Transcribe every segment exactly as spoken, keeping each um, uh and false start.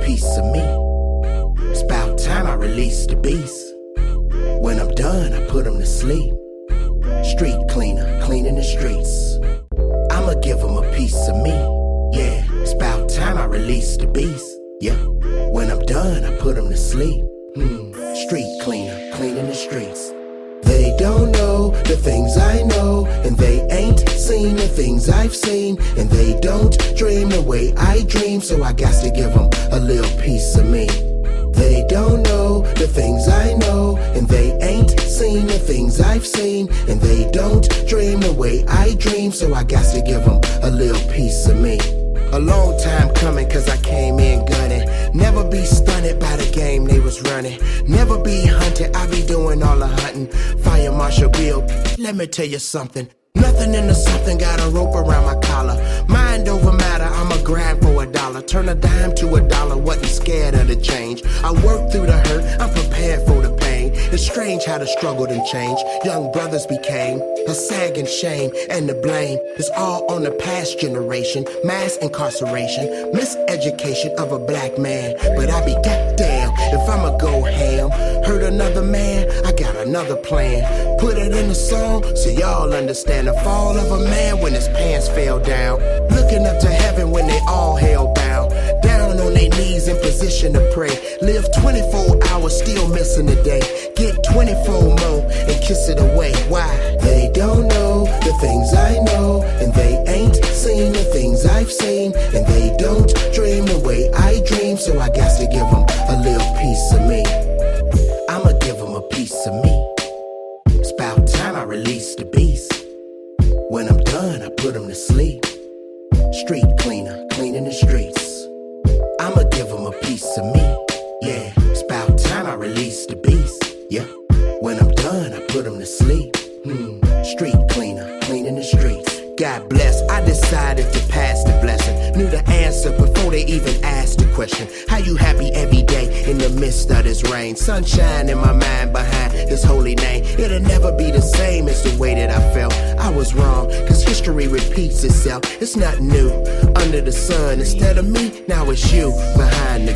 piece of me. It's about time I release the beast. When I'm done, I put him to sleep. Street cleaner, cleaning the streets. I'ma give him a piece of me. Yeah, it's about time I release the beast. Yeah, when I'm done, I put him to sleep. Hmm. Street cleaner, cleaning the streets. They don't know the things I know, and they ain't seen the things I've seen, and they don't dream the way I dream, so I got to give them a little piece of me. They don't know the things I know, and they ain't seen the things I've seen, and they don't dream the way I dream, so I got to give them a little piece of me. A long time coming, cause I came in gunning. Never be stunted by the game they was running. Never be hunted, I be doing all the hunting. Fire Marshal Bill, let me tell you something. Nothing into something, got a rope around my collar. Mind over matter, I'ma grind for a dollar. Turn a dime to a dollar, wasn't scared of the change. I worked through the hurt, I'm prepared for the pain. It's strange how the struggle done changed. Young brothers became a sagging shame, and the blame is all on the past generation. Mass incarceration, miseducation of a black man. But I be goddamn if I'ma go ham. Hurt another man, I got another plan. Put it in a song so y'all understand the fall of a man when his pants fell down. Looking up to heaven when they all hell bound. Down on their knees in position to pray. Live twenty-four hours still missing a day. Get twenty-four more and kiss it away. Why? They don't know the things I know, and they ain't seen the things I've seen, and they don't dream the way I dream, so I got to give them a little piece of me. I'ma give them a piece of me. It's about time I release the beast. When I'm done, I put him to sleep. Street cleaner, cleaning the streets. I'ma give him a piece of me. Yeah, it's about time I release the beast. Yeah, when I'm done, I put him to sleep. Hmm. Street cleaner, cleaning the streets. God bless, I decided to pass the blessing. Knew the answer before they even asked the question. How you happy every day in the midst of this rain? Sunshine in my mind behind his holy name. It'll never be the same as the way that I felt. I was wrong, cause history repeats itself. It's not new, under the sun. Instead of me, now it's you behind the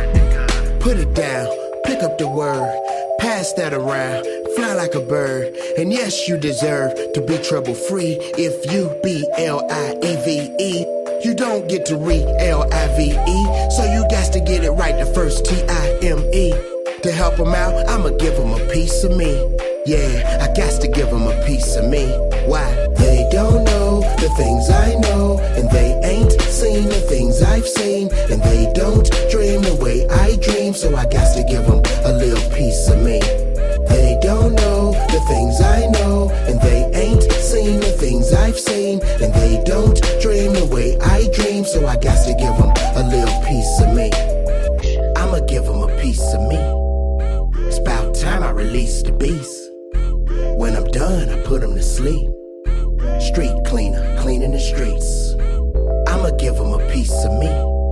gun. Put it down, pick up the word. Pass that around, fly like a bird. And yes, you deserve to be trouble-free. If you be L I E V E, you don't get to read L I V E. So you got to get it right the first T I M E. To help them out, I'ma give them a piece of me. Yeah, I got to give them a piece of me. Why? They don't know the things I know, and they ain't seen the things I've seen, and they don't dream the way I dream, so I got to give them a little piece of me. They don't know the things I know, and they ain't seen the things I've seen, and they don't dream the way I dream, so I got to give them a little piece of me. I'ma give them a piece of me. It's about time I release the beast. When I'm done, I put him to sleep. Street cleaner, cleaning the streets. I'ma give him a piece of me.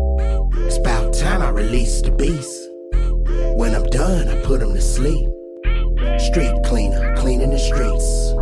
It's about time I release the beast. When I'm done, I put him to sleep. Street cleaner, cleaning the streets.